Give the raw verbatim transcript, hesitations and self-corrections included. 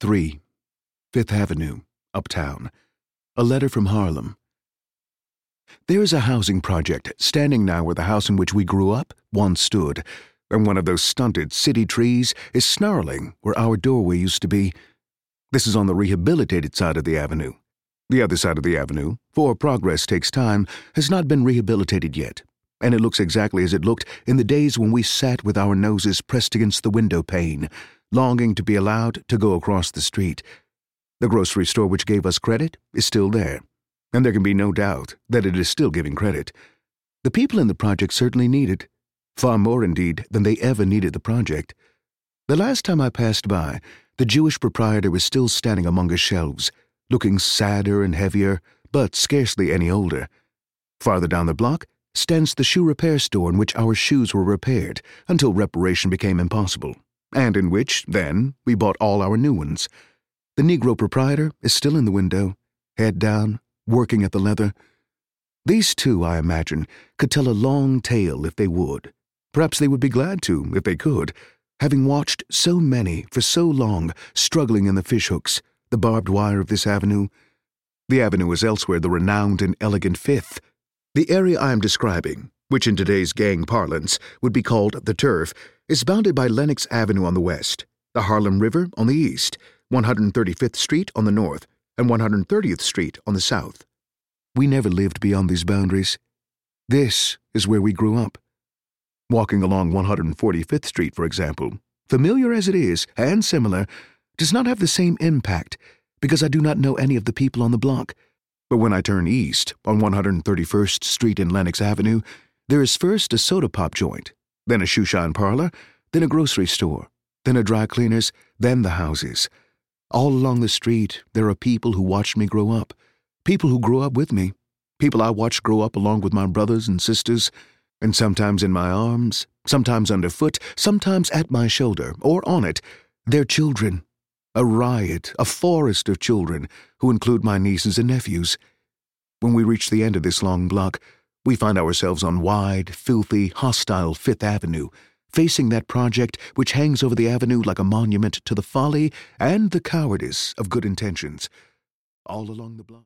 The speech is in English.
three. Fifth Avenue, Uptown. A letter from Harlem. There is a housing project standing now where the house in which we grew up once stood, and one of those stunted city trees is snarling where our doorway used to be. This is on the rehabilitated side of the avenue. The other side of the avenue, for progress takes time, has not been rehabilitated yet, and it looks exactly as it looked in the days when we sat with our noses pressed against the window pane, longing to be allowed to go across the street. The grocery store which gave us credit is still there, and there can be no doubt that it is still giving credit. The people in the project certainly need it, far more indeed than they ever needed the project. The last time I passed by, the Jewish proprietor was still standing among his shelves, looking sadder and heavier, but scarcely any older. Farther down the block stands the shoe repair store in which our shoes were repaired until reparation became impossible, and in which, then, we bought all our new ones. The Negro proprietor is still in the window, head down, working at the leather. These two, I imagine, could tell a long tale if they would. Perhaps they would be glad to, if they could, having watched so many for so long struggling in the fishhooks, the barbed wire of this avenue. The avenue is elsewhere the renowned and elegant Fifth. The area I am describing, which in today's gang parlance would be called the turf, is bounded by Lenox Avenue on the west, the Harlem River on the east, one hundred thirty-fifth Street on the north, and one hundred thirtieth Street on the south. We never lived beyond these boundaries. This is where we grew up. Walking along one hundred forty-fifth Street, for example, familiar as it is and similar, does not have the same impact because I do not know any of the people on the block. But when I turn east on one hundred thirty-first Street and Lenox Avenue, there is first a soda pop joint, then a shoeshine parlor, then a grocery store, then a dry cleaner's, then the houses. All along the street, there are people who watched me grow up, people who grew up with me, people I watched grow up along with my brothers and sisters, and sometimes in my arms, sometimes underfoot, sometimes at my shoulder, or on it, their children. A riot, a forest of children, who include my nieces and nephews. When we reach the end of this long block, we find ourselves on wide, filthy, hostile Fifth Avenue, facing that project which hangs over the avenue like a monument to the folly and the cowardice of good intentions. All along the block.